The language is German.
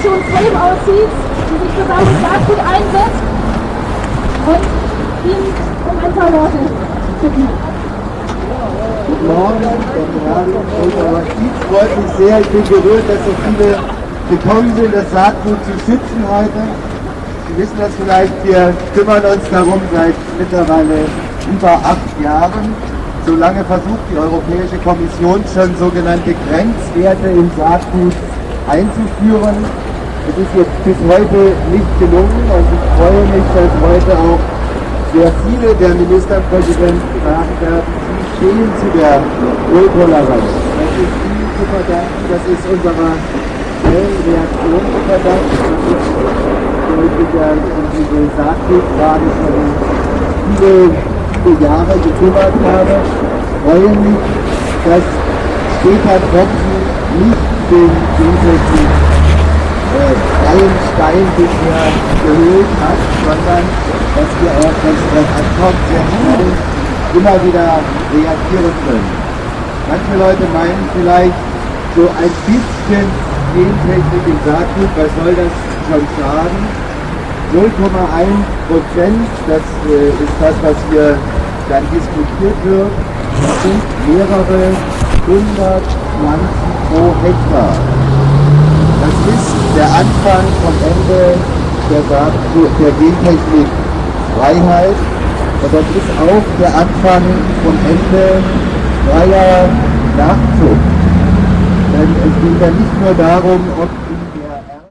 Fraktion Frame aussieht, die sich für Samen Saatgut einsetzt und ihn um ein paar Worte bitten. Guten Morgen, es freut mich sehr, ich bin gerührt, dass so viele gekommen sind, das Saatgut zu schützen heute. Sie wissen das vielleicht, wir kümmern uns darum seit mittlerweile über 8 Jahren. So lange versucht die Europäische Kommission schon sogenannte Grenzwerte im Saatgut einzuführen. Es ist jetzt bis heute nicht gelungen und ich freue mich, dass heute auch sehr viele der Ministerpräsidenten sagen werden, sie stehen zu der Nulltoleranz. Das ist Ihnen zu verdanken, das ist unserer schnellen Reaktion zu verdanken. Und ich um diese Saatgutfrage schon viele Jahre gekümmert habe, freue mich, dass Peter Tropfen nicht den zusätzlichen freien Stein bisher gehüllt hat, sondern dass wir auch, wenn es darauf ankommt, sehr schnell immer wieder reagieren können. Manche Leute meinen vielleicht so ein bisschen Gentechnik im Saatgut, was soll das schon schaden? 0,1%, das ist das, was hier dann diskutiert wird. Das sind mehrere 100 Pflanzen pro Hektar. Das ist der Anfang vom Ende der Gentechnik-Freiheit und das ist auch der Anfang vom Ende freier Nachzucht. Denn es geht ja nicht nur darum, ob